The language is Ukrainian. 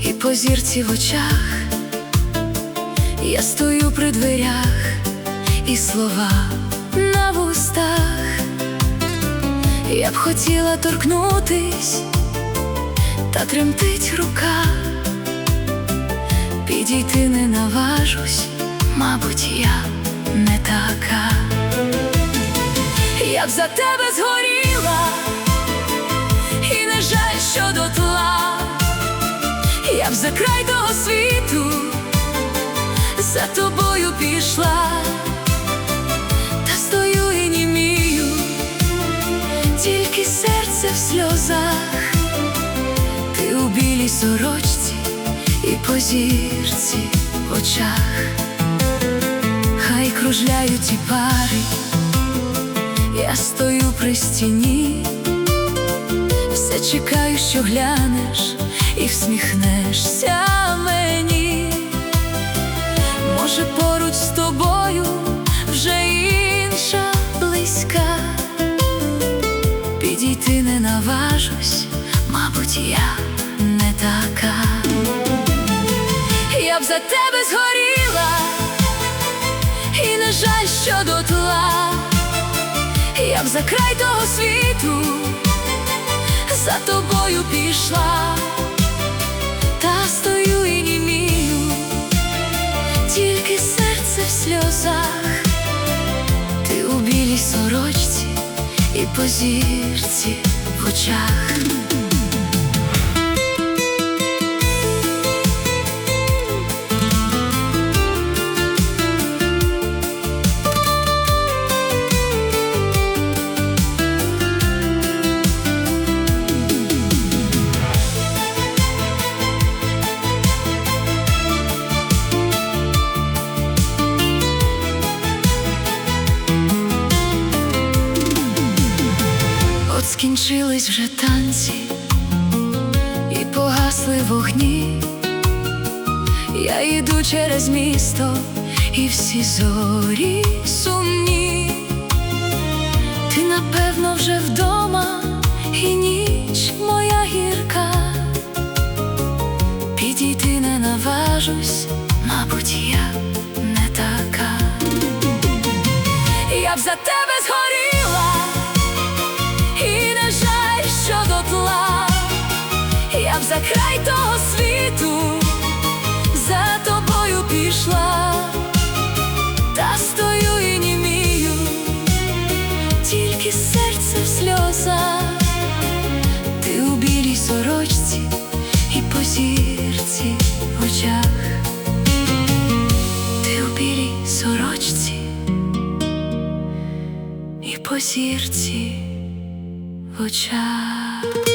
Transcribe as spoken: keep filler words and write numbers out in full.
і по зірці в очах. Я стою при дверях, і слова на вустах. Я б хотіла торкнутись, та тремтить рука. Підійти не наважусь, мабуть, я не така. Я б за тебе згоріла, і не жаль, що дотла. Я б за край того світу за тобою пішла. Та стою і німію, тільки серце в сльозах. Ти у білій сорочці і по зірці в очах. Хай кружляють і пари, я стою при стіні. Все чекаю, що глянеш і всміхнешся мені. Може, поруч з тобою вже інша близька. Підійти не наважусь, мабуть, я не така. Я б за тебе згоріла, і не жаль, що дотла. Я б за край того світу за тобою пішла. Та стою і німію, тільки серце в сльозах. Ти у білій сорочці і по зірці в очах. Скінчились вже танці і погасли вогні. Я йду через місто, і всі зорі сумні. Ти, напевно, вже вдома, і ніч моя гірка. Підійти не наважусь, мабуть, я не така. Я б за тебе згоріла, і не жаль, що дотла. Я б за край того світу за тобою пішла. Та стою і німію, тільки серце в сльозах. Ти у білій сорочці і по зірці в очах. Ти у білій сорочці і по зірці в очах.